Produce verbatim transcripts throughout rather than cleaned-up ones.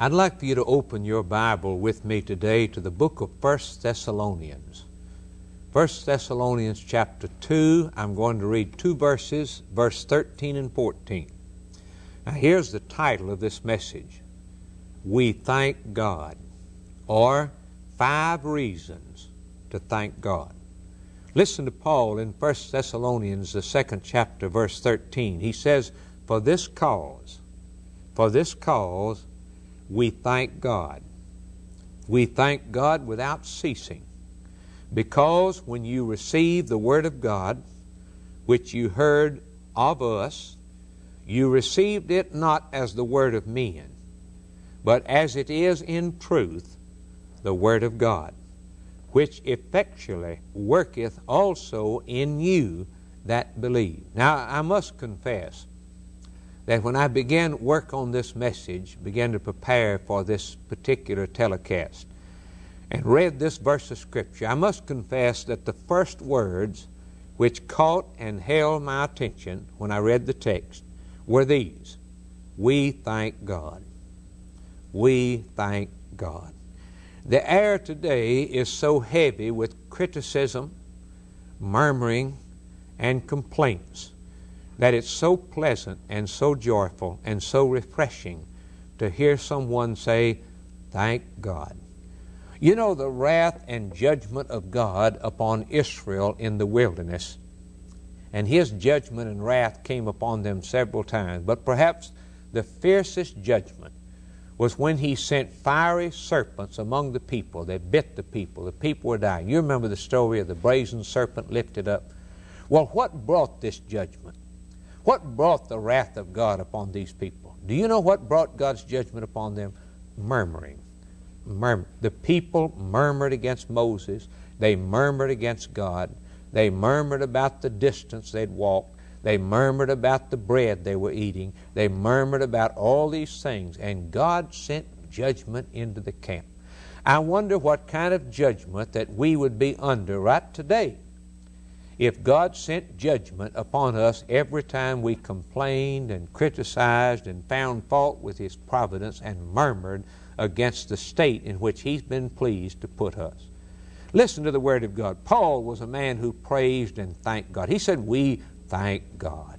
I'd like for you to open your Bible with me today to the book of First Thessalonians. First Thessalonians chapter two, I'm going to read two verses, verse thirteen and fourteen. Now here's the title of this message: We Thank God, or Five Reasons to Thank God. Listen to Paul in First Thessalonians, the second chapter, verse thirteen. He says, For this cause, for this cause, we thank God. We thank God without ceasing, because when you received the Word of God, which you heard of us, you received it not as the word of men, but as it is in truth the Word of God, which effectually worketh also in you that believe. Now, I must confess that when I began work on this message, began to prepare for this particular telecast, and read this verse of Scripture, I must confess that the first words which caught and held my attention when I read the text were these: We thank God. We thank God. The air today is so heavy with criticism, murmuring, and complaints that it's so pleasant and so joyful and so refreshing to hear someone say, Thank God. You know, the wrath and judgment of God upon Israel in the wilderness, and His judgment and wrath came upon them several times, but perhaps the fiercest judgment was when He sent fiery serpents among the people. They bit the people. The people were dying. You remember the story of the brazen serpent lifted up? Well, what brought this judgment? What brought the wrath of God upon these people? Do you know what brought God's judgment upon them? Murmuring. Murmur. The people murmured against Moses. They murmured against God. They murmured about the distance they'd walked. They murmured about the bread they were eating. They murmured about all these things. And God sent judgment into the camp. I wonder what kind of judgment that we would be under right today if God sent judgment upon us every time we complained and criticized and found fault with His providence and murmured against the state in which He's been pleased to put us. Listen to the Word of God. Paul was a man who praised and thanked God. He said, we thank God.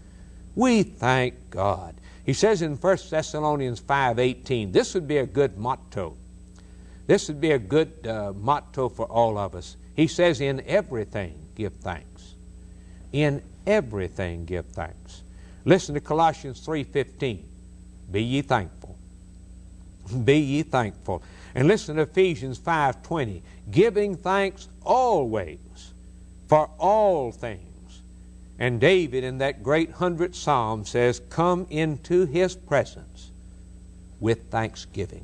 We thank God. He says in First Thessalonians five eighteen, this would be a good motto. This would be a good uh, motto for all of us. He says, in everything give thanks. In everything give thanks. Listen to Colossians three fifteen. Be ye thankful. Be ye thankful. And listen to Ephesians five twenty. Giving thanks always for all things. And David in that great hundredth psalm says, come into His presence with thanksgiving.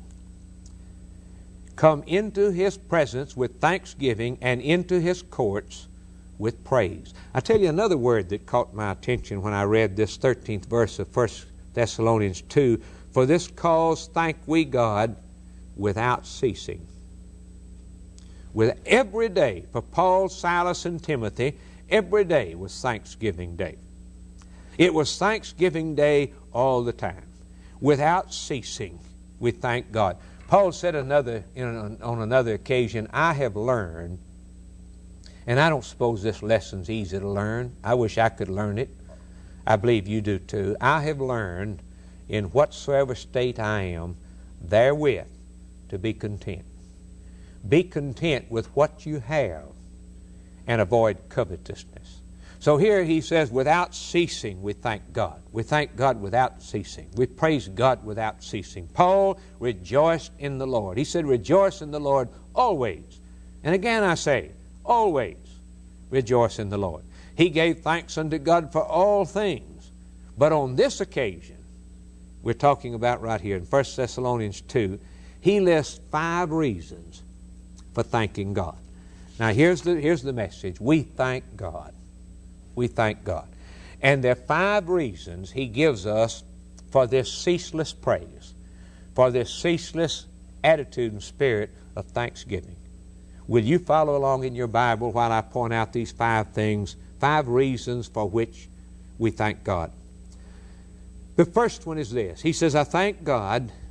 Come into His presence with thanksgiving, and into His courts with praise. I tell you another word that caught my attention when I read this thirteenth verse of First Thessalonians two. For this cause thank we God without ceasing. With every day, for Paul, Silas, and Timothy, every day was Thanksgiving Day. It was Thanksgiving Day all the time. Without ceasing, we thank God. Paul said another, you know, on another occasion, I have learned, and I don't suppose this lesson's easy to learn. I wish I could learn it. I believe you do too. I have learned in whatsoever state I am, therewith to be content. Be content with what you have and avoid covetousness. So here he says, without ceasing, we thank God. We thank God without ceasing. We praise God without ceasing. Paul rejoiced in the Lord. He said, rejoice in the Lord always. And again I say, always rejoice in the Lord. He gave thanks unto God for all things. But on this occasion, we're talking about right here in First Thessalonians two, he lists five reasons for thanking God. Now here's the, here's the message. We thank God. We thank God. And there are five reasons he gives us for this ceaseless praise, for this ceaseless attitude and spirit of thanksgiving. Will you follow along in your Bible while I point out these five things, five reasons for which we thank God? The first one is this. He says, I thank God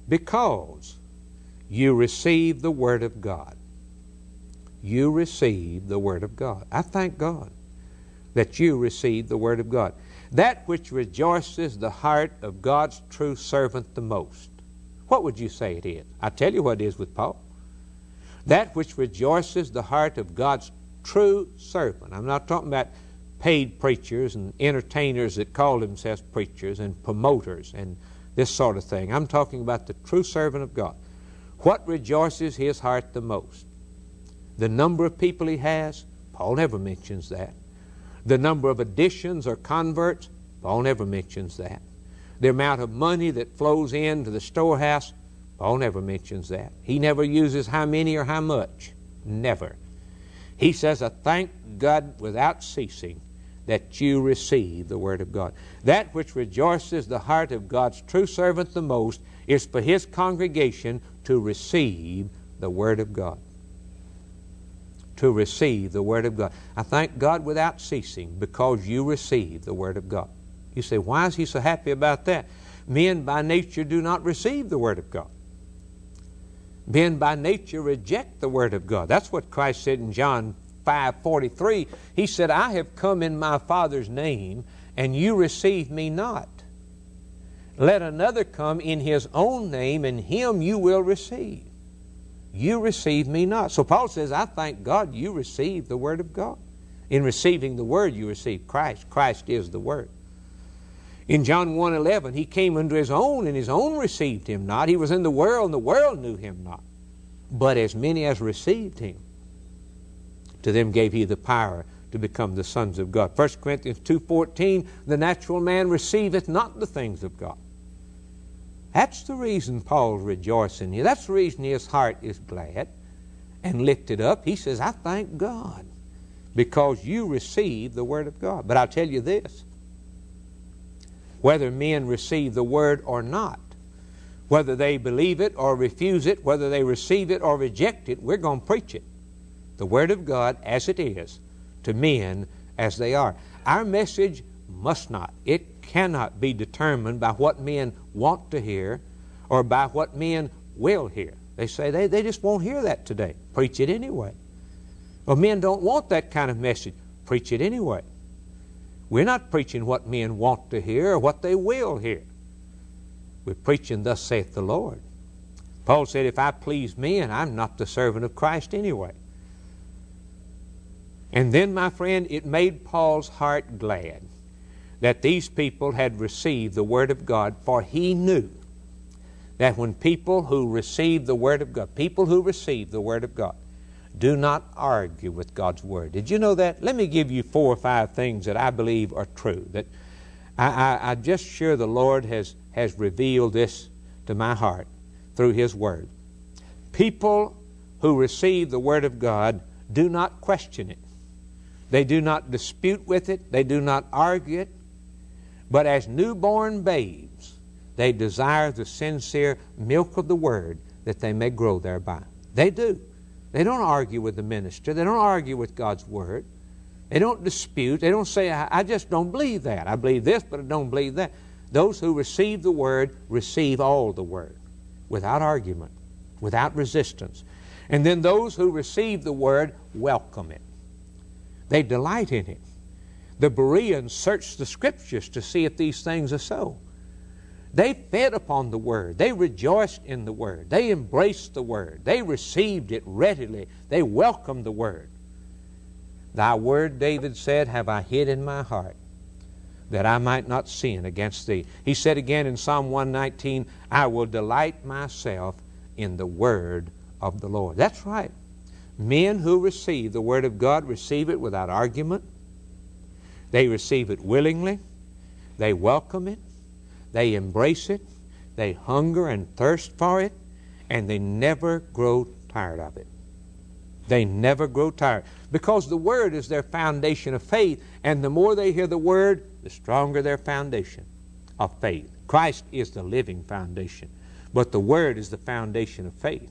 Because you receive the Word of God. You receive the Word of God. I thank God that you receive the Word of God. That which rejoices the heart of God's true servant the most. What would you say it is? I tell you what it is with Paul. That which rejoices the heart of God's true servant. I'm not talking about paid preachers and entertainers that call themselves preachers and promoters and this sort of thing. I'm talking about the true servant of God. What rejoices his heart the most? The number of people he has? Paul never mentions that. The number of additions or converts? Paul never mentions that. The amount of money that flows into the storehouse? Paul never mentions that. He never uses how many or how much. Never. He says, I thank God without ceasing that you receive the Word of God. That which rejoices the heart of God's true servant the most is for his congregation to receive the Word of God. To receive the Word of God. I thank God without ceasing because you receive the Word of God. You say, why is he so happy about that? Men by nature do not receive the Word of God. Men by nature reject the Word of God. That's what Christ said in John five forty-three. He said, I have come in my Father's name, and you receive me not. Let another come in his own name, and him you will receive. You receive me not. So Paul says, I thank God you receive the Word of God. In receiving the Word, you receive Christ. Christ is the Word. In John one eleven, he came unto his own, and his own received him not. He was in the world, and the world knew him not. But as many as received him, to them gave he the power to become the sons of God. First Corinthians two fourteen, the natural man receiveth not the things of God. That's the reason Paul's rejoicing here. That's the reason his heart is glad and lifted up. He says, I thank God because you receive the Word of God. But I'll tell you this, whether men receive the Word or not, whether they believe it or refuse it, whether they receive it or reject it, we're going to preach it. The Word of God as it is, to men as they are. Our message must not, it cannot be determined by what men want to hear or by what men will hear. They say they, they just won't hear that today. Preach it anyway. Well, men don't want that kind of message. Preach it anyway. We're not preaching what men want to hear or what they will hear. We're preaching, thus saith the Lord. Paul said, if I please men, I'm not the servant of Christ anyway. And then, my friend, it made Paul's heart glad that these people had received the Word of God, for he knew that when people who receive the Word of God, people who receive the Word of God, do not argue with God's Word. Did you know that? Let me give you four or five things that I believe are true. That I, I, I'm just sure the Lord has, has revealed this to my heart through His Word. People who receive the Word of God do not question it. They do not dispute with it. They do not argue it. But as newborn babes, they desire the sincere milk of the Word that they may grow thereby. They do. They don't argue with the minister. They don't argue with God's Word. They don't dispute. They don't say, I, I just don't believe that. I believe this, but I don't believe that. Those who receive the Word receive all the Word without argument, without resistance. And then those who receive the Word welcome it. They delight in it. The Bereans searched the Scriptures to see if these things are so. They fed upon the Word. They rejoiced in the Word. They embraced the Word. They received it readily. They welcomed the Word. Thy Word, David said, have I hid in my heart, that I might not sin against Thee. He said again in Psalm one nineteen, I will delight myself in the Word of the Lord. That's right. Men who receive the Word of God receive it without argument. They receive it willingly. They welcome it. They embrace it. They hunger and thirst for it. And they never grow tired of it. They never grow tired. Because the Word is their foundation of faith. And the more they hear the Word, the stronger their foundation of faith. Christ is the living foundation. But the Word is the foundation of faith.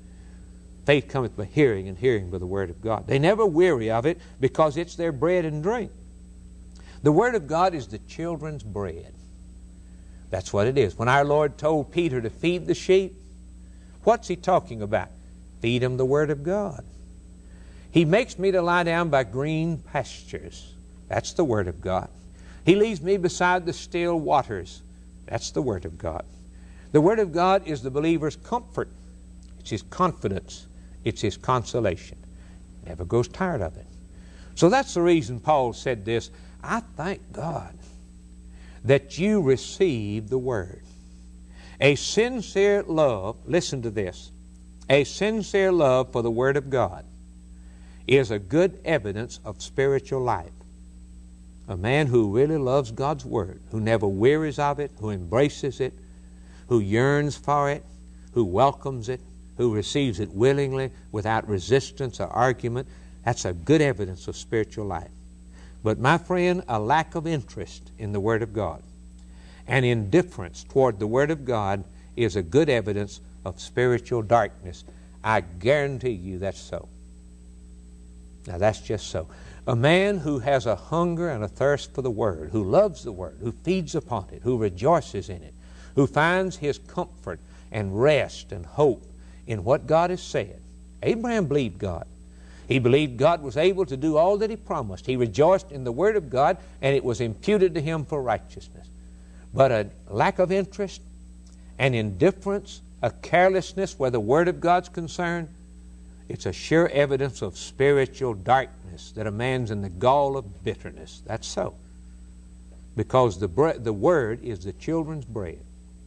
Faith cometh by hearing, and hearing by the Word of God. They never weary of it because it's their bread and drink. The Word of God is the children's bread. That's what it is. When our Lord told Peter to feed the sheep, what's He talking about? Feed them the Word of God. He makes me to lie down by green pastures. That's the Word of God. He leads me beside the still waters. That's the Word of God. The Word of God is the believer's comfort. It's his confidence. It's his consolation. Never grows tired of it. So that's the reason Paul said this. I thank God that you receive the Word. A sincere love, listen to this, a sincere love for the Word of God is a good evidence of spiritual life. A man who really loves God's Word, who never wearies of it, who embraces it, who yearns for it, who welcomes it, who receives it willingly without resistance or argument, that's a good evidence of spiritual life. But my friend, a lack of interest in the Word of God and indifference toward the Word of God is a good evidence of spiritual darkness. I guarantee you that's so. Now that's just so. A man who has a hunger and a thirst for the Word, who loves the Word, who feeds upon it, who rejoices in it, who finds his comfort and rest and hope in what God has said. Abraham believed God. He believed God was able to do all that He promised. He rejoiced in the Word of God, and it was imputed to him for righteousness. But a lack of interest, an indifference, a carelessness where the Word of God's concerned, it's a sure evidence of spiritual darkness, that a man's in the gall of bitterness. That's so. Because the, bre- the Word is the children's bread.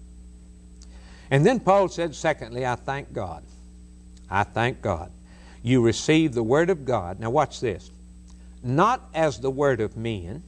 And then Paul said, secondly, I thank God. I thank God. You receive the Word of God. Now watch this. Not as the word of men,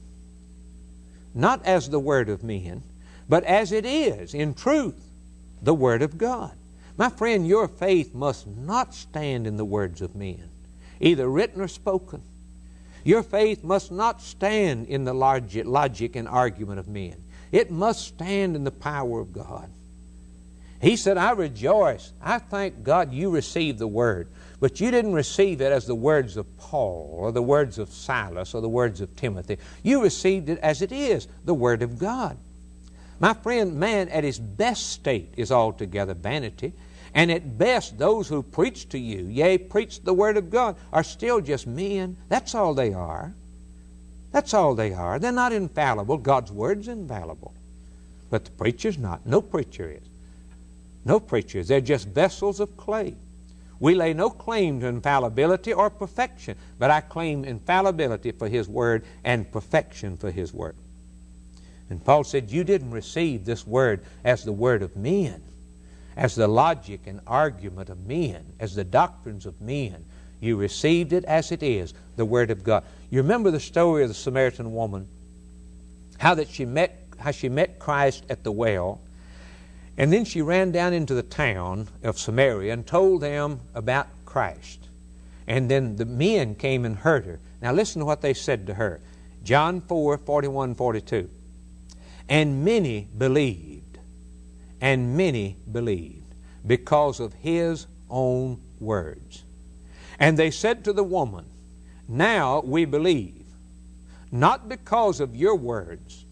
not as the word of men, but as it is, in truth, the Word of God. My friend, your faith must not stand in the words of men, either written or spoken. Your faith must not stand in the logic, logic and argument of men. It must stand in the power of God. He said, I rejoice. I thank God you received the Word. But you didn't receive it as the words of Paul or the words of Silas or the words of Timothy. You received it as it is, the Word of God. My friend, man at his best state is altogether vanity. And at best, those who preach to you, yea, preach the Word of God, are still just men. That's all they are. That's all they are. They're not infallible. God's Word's infallible. But the preacher's not. No preacher is. No preachers. They're just vessels of clay. We lay no claim to infallibility or perfection, but I claim infallibility for His Word and perfection for His Word. And Paul said, you didn't receive this Word as the word of men, as the logic and argument of men, as the doctrines of men. You received it as it is, the Word of God. You remember the story of the Samaritan woman, how that she met, how she met Christ at the well. And then she ran down into the town of Samaria and told them about Christ. And then the men came and heard her. Now listen to what they said to her. John four, forty-one, forty-two. And many believed, and many believed, because of His own words. And they said to the woman, now we believe, not because of your words.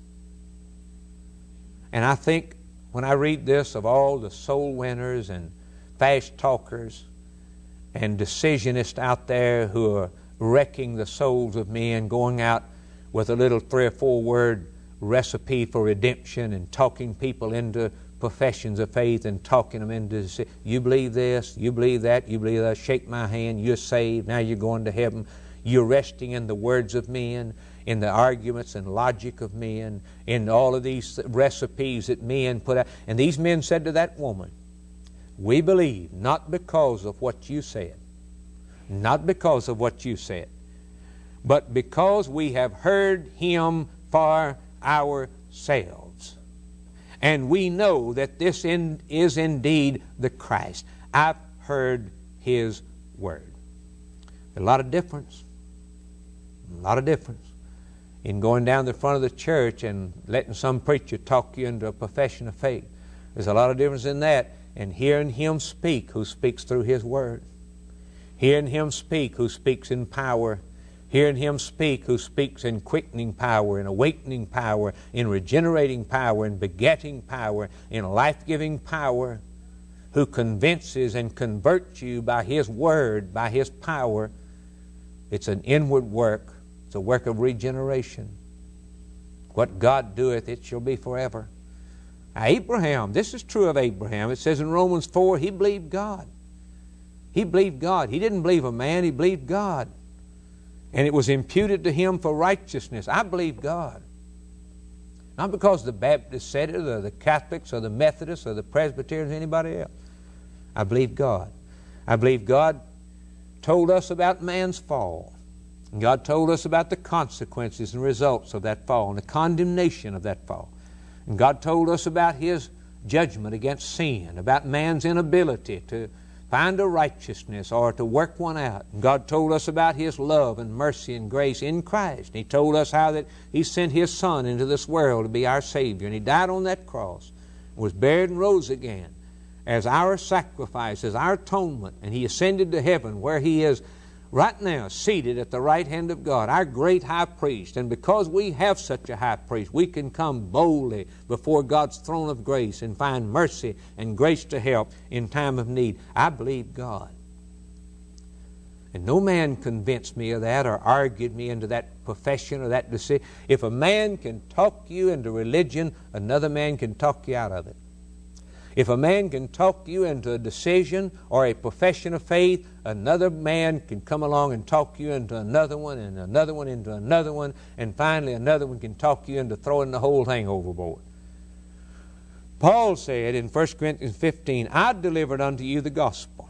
And I think, when I read this of all the soul winners and fast talkers and decisionists out there who are wrecking the souls of men, going out with a little three or four word recipe for redemption and talking people into professions of faith and talking them into, you believe this, you believe that, you believe that, shake my hand, you're saved, now you're going to heaven. You're resting in the words of men, in the arguments and logic of men, in all of these recipes that men put out. And these men said to that woman, we believe not because of what you said, not because of what you said, but because we have heard Him for ourselves. And we know that this in, is indeed the Christ. I've heard His Word. A lot of difference. A lot of difference in going down the front of the church and letting some preacher talk you into a profession of faith. There's a lot of difference in that and hearing Him speak who speaks through His Word. Hearing Him speak who speaks in power. Hearing Him speak, who speaks in quickening power, in awakening power, in regenerating power, in begetting power, in life-giving power, who convinces and converts you by His Word, by His power. It's an inward work. It's a work of regeneration. What God doeth, it shall be forever. Now, Abraham, this is true of Abraham. It says in Romans four, he believed God. He believed God. He didn't believe a man, he believed God. And it was imputed to him for righteousness. I believe God. Not because the Baptists said it, or the Catholics, or the Methodists, or the Presbyterians, or anybody else. I believe God. I believe God told us about man's fall. And God told us about the consequences and results of that fall, and the condemnation of that fall. And God told us about His judgment against sin, about man's inability to find a righteousness or to work one out. And God told us about His love and mercy and grace in Christ. And He told us how that He sent His Son into this world to be our Savior. And He died on that cross, was buried and rose again as our sacrifice, as our atonement. And He ascended to heaven, where He is right now seated at the right hand of God, our great high priest. And because we have such a high priest, we can come boldly before God's throne of grace and find mercy and grace to help in time of need. I believe God. And no man convinced me of that or argued me into that profession or that decision. If a man can talk you into religion, another man can talk you out of it. If a man can talk you into a decision or a profession of faith, another man can come along and talk you into another one, and another one into another one, and finally another one can talk you into throwing the whole thing overboard. Paul said in First Corinthians fifteen, I delivered unto you the gospel,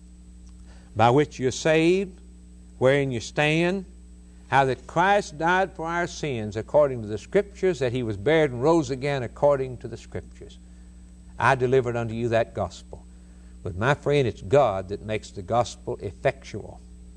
by which you are saved, wherein you stand, how that Christ died for our sins according to the Scriptures, that He was buried and rose again according to the Scriptures. I delivered unto you that gospel. But my friend, it's God that makes the gospel effectual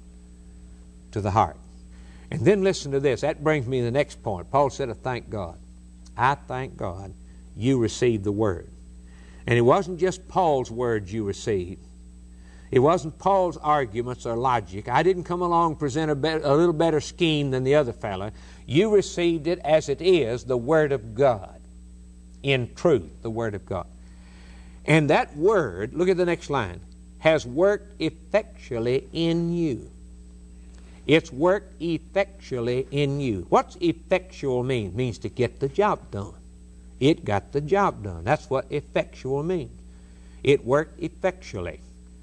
to the heart. And then listen to this. That brings me to the next point. Paul said, I thank God. I thank God you received the Word. And it wasn't just Paul's words you received. It wasn't Paul's arguments or logic. I didn't come along and present a, better, a little better scheme than the other fellow. You received it as it is, the Word of God. In truth, the Word of God. And that Word, look at the next line, has worked effectually in you. It's worked effectually in you. What's effectual mean? It means to get the job done. It got the job done. That's what effectual means. It worked effectually,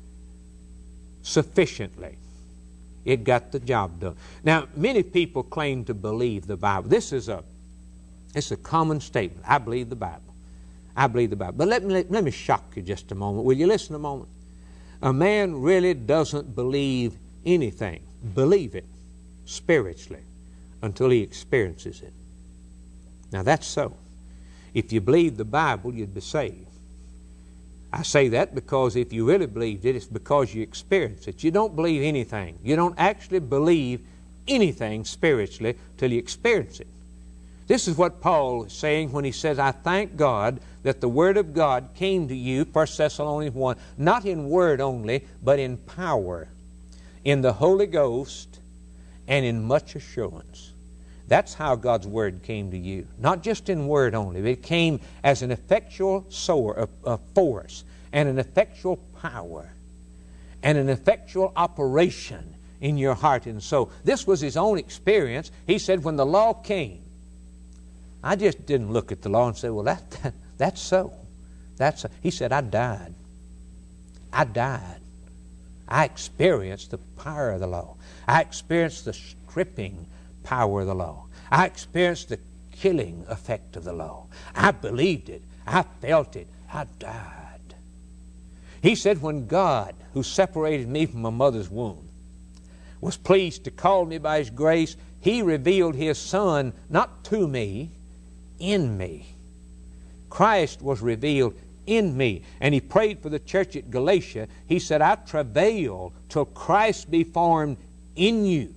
sufficiently. It got the job done. Now, many people claim to believe the Bible. This is a, it's a common statement. I believe the Bible. I believe the Bible. But let me, let, let me shock you just a moment. Will you listen a moment? A man really doesn't believe anything, believe it, spiritually, until he experiences it. Now that's so. If you believed the Bible, you'd be saved. I say that because if you really believed it, it's because you experienced it. You don't believe anything. You don't actually believe anything spiritually till you experience it. This is what Paul is saying when he says, I thank God that the Word of God came to you, First Thessalonians one, not in word only, but in power, in the Holy Ghost, and in much assurance. That's how God's Word came to you. Not just in word only, but it came as an effectual soar, a, a force, and an effectual power, and an effectual operation in your heart and soul. This was his own experience. He said, when the law came, I just didn't look at the law and say, well, that, that that's so. That's so. He said, I died. I died. I experienced the power of the law. I experienced the stripping power of the law. I experienced the killing effect of the law. I believed it. I felt it. I died. He said, when God, who separated me from my mother's womb, was pleased to call me by His grace, He revealed His Son not to me, in me. Christ was revealed in me. And he prayed for the church at Galatia. He said, I travail till Christ be formed in you.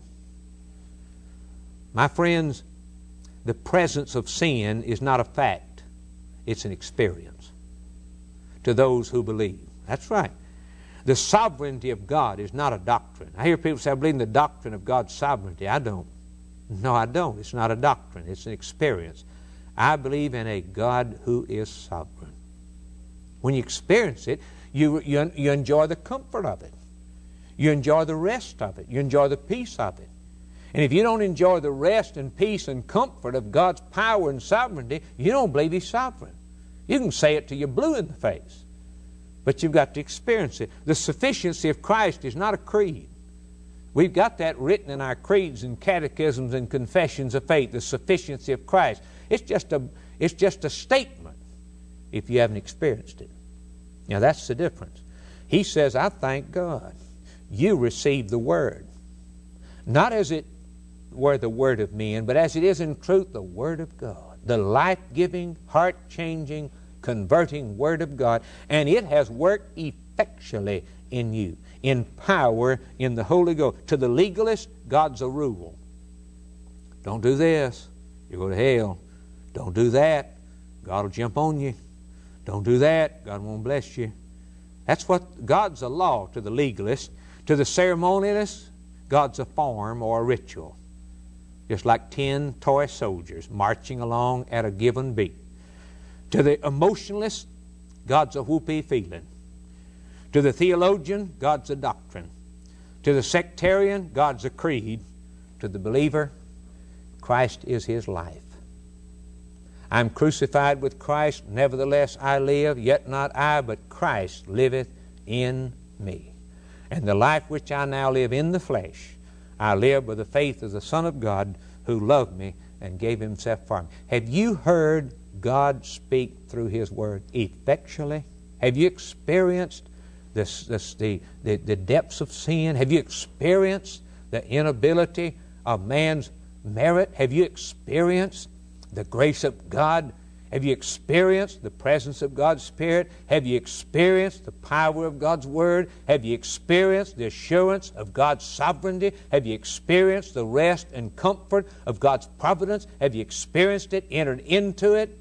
My friends, the presence of sin is not a fact. It's an experience to those who believe. That's right. The sovereignty of God is not a doctrine. I hear people say, I believe in the doctrine of God's sovereignty. I don't. No, I don't. It's not a doctrine. It's an experience. I believe in a God who is sovereign. When you experience it, you, you, you enjoy the comfort of it. You enjoy the rest of it. You enjoy the peace of it. And if you don't enjoy the rest and peace and comfort of God's power and sovereignty, you don't believe He's sovereign. You can say it till you're blue in the face, but you've got to experience it. The sufficiency of Christ is not a creed. We've got that written in our creeds and catechisms and confessions of faith, the sufficiency of Christ. It's just a, it's just a statement if you haven't experienced it. Now that's the difference. He says, I thank God you received the Word, not as it were the Word of men, but as it is in truth the Word of God, the life-giving, heart-changing, converting Word of God, and it has worked effectually in you, in power, in the Holy Ghost. To the legalist, God's a rule. Don't do this, you go to hell. Don't do that, God will jump on you. Don't do that, God won't bless you. That's what God's a law to the legalist. To the ceremonialist, God's a form or a ritual. Just like ten toy soldiers marching along at a given beat. To the emotionalist, God's a whoopee feeling. To the theologian, God's a doctrine. To the sectarian, God's a creed. To the believer, Christ is his life. I'm crucified with Christ, nevertheless I live, yet not I, but Christ liveth in me. And the life which I now live in the flesh, I live by the faith of the Son of God who loved me and gave Himself for me. Have you heard God speak through His Word effectually? Have you experienced this, this, the, the, the depths of sin? Have you experienced the inability of man's merit? Have you experienced the grace of God? Have you experienced the presence of God's Spirit? Have you experienced the power of God's Word? Have you experienced the assurance of God's sovereignty? Have you experienced the rest and comfort of God's providence? Have you experienced it, entered into it?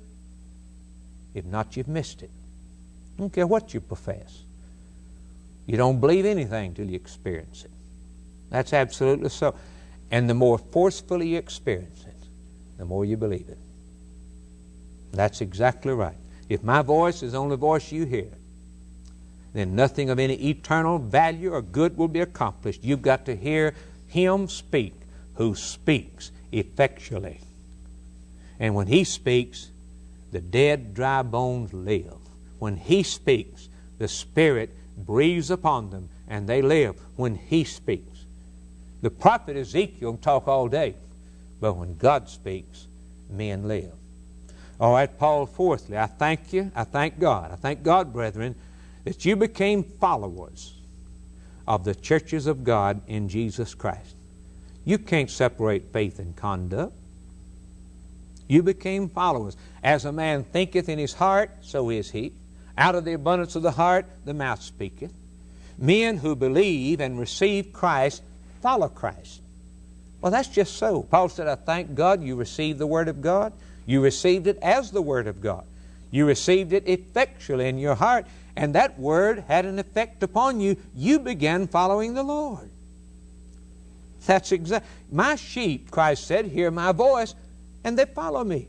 If not, you've missed it. I don't care what you profess. You don't believe anything till you experience it. That's absolutely so. And the more forcefully you experience it, the more you believe it. That's exactly right. If my voice is the only voice you hear, then nothing of any eternal value or good will be accomplished. You've got to hear Him speak who speaks effectually. And when He speaks, the dead, dry bones live. When He speaks, the Spirit breathes upon them and they live when He speaks. The prophet Ezekiel can talk all day, but when God speaks, men live. All right, Paul, fourthly, I thank you, I thank God, I thank God, brethren, that you became followers of the churches of God in Jesus Christ. You can't separate faith and conduct. You became followers. As a man thinketh in his heart, so is he. Out of the abundance of the heart, the mouth speaketh. Men who believe and receive Christ follow Christ. Well, that's just so. Paul said, I thank God you received the Word of God. You received it as the Word of God. You received it effectually in your heart, and that Word had an effect upon you. You began following the Lord. That's exact. My sheep, Christ said, hear my voice, and they follow me.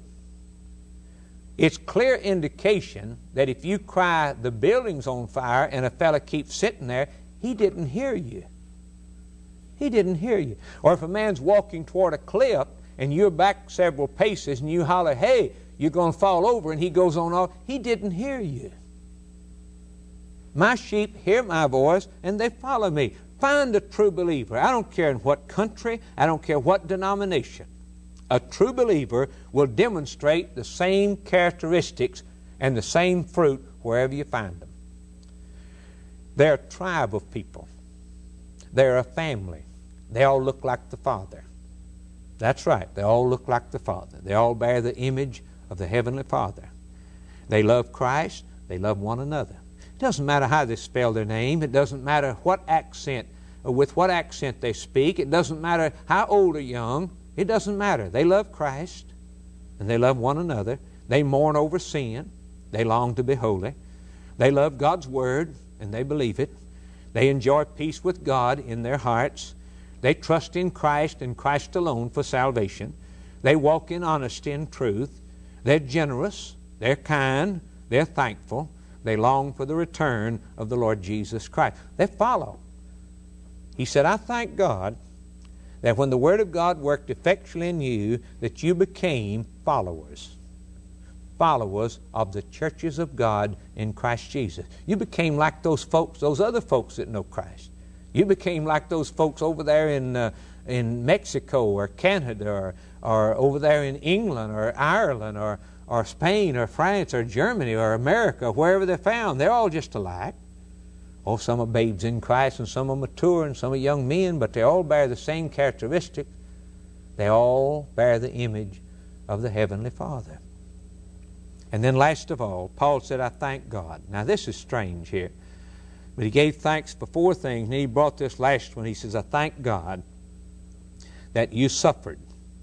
It's clear indication that if you cry, the building's on fire, and a fella keeps sitting there, he didn't hear you. He didn't hear you. Or if a man's walking toward a cliff, and you're back several paces, and you holler, hey, you're going to fall over, and he goes on off, he didn't hear you. My sheep hear my voice, and they follow me. Find a true believer. I don't care in what country, I don't care what denomination. A true believer will demonstrate the same characteristics and the same fruit wherever you find them. They're a tribe of people. They're a family. They all look like the Father. That's right. They all look like the Father. They all bear the image of the Heavenly Father. They love Christ. They love one another. It doesn't matter how they spell their name. It doesn't matter what accent, or with what accent they speak. It doesn't matter how old or young. It doesn't matter. They love Christ, and they love one another. They mourn over sin. They long to be holy. They love God's Word, and they believe it. They enjoy peace with God in their hearts. They trust in Christ and Christ alone for salvation. They walk in honesty and truth. They're generous. They're kind. They're thankful. They long for the return of the Lord Jesus Christ. They follow. He said, I thank God that when the Word of God worked effectually in you, that you became followers. Followers of the churches of God in Christ Jesus. You became like those folks, those other folks that know Christ. You became like those folks over there in uh, in Mexico or Canada or, or over there in England or Ireland or, or Spain or France or Germany or America, wherever they're found. They're all just alike. Oh, some are babes in Christ and some are mature and some are young men, but they all bear the same characteristics. They all bear the image of the Heavenly Father. And then last of all, Paul said, I thank God. Now this is strange here. But he gave thanks for four things, and he brought this last one. He says, I thank God that you suffered.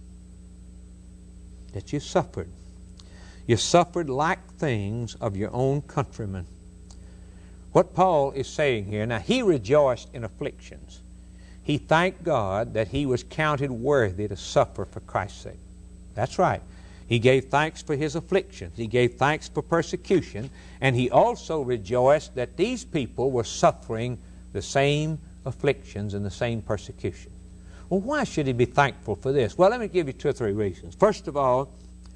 That you suffered. You suffered like things of your own countrymen. What Paul is saying here, now he rejoiced in afflictions. He thanked God that he was counted worthy to suffer for Christ's sake. That's right. He gave thanks for his afflictions. He gave thanks for persecution. And he also rejoiced that these people were suffering the same afflictions and the same persecution. Well, why should he be thankful for this? Well, let me give you two or three reasons. First of all,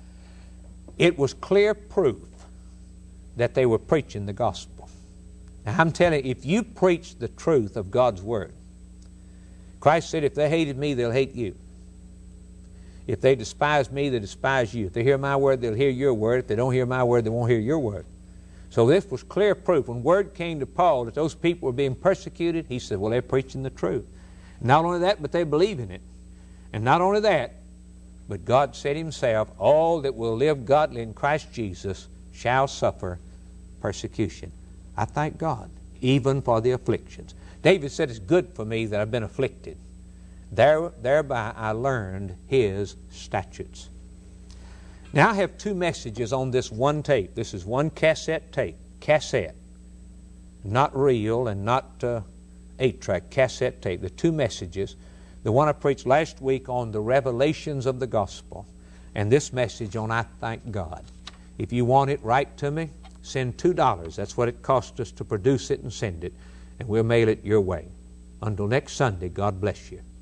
it was clear proof that they were preaching the gospel. Now, I'm telling you, if you preach the truth of God's Word, Christ said, if they hated me, they'll hate you. If they despise me, they despise you. If they hear my word, they'll hear your word. If they don't hear my word, they won't hear your word. So this was clear proof. When word came to Paul that those people were being persecuted, he said, well, they're preaching the truth. Not only that, but they believe in it. And not only that, but God said himself, all that will live godly in Christ Jesus shall suffer persecution. I thank God, even for the afflictions. David said, it's good for me that I've been afflicted. There, thereby I learned his statutes. Now I have two messages on this one tape. This is one cassette tape. Cassette. Not reel and not uh, eight-track. Cassette tape. The two messages. The one I preached last week on the revelations of the gospel. And this message on I thank God. If you want it, write to me. Send two dollars. That's what it cost us to produce it and send it. And we'll mail it your way. Until next Sunday, God bless you.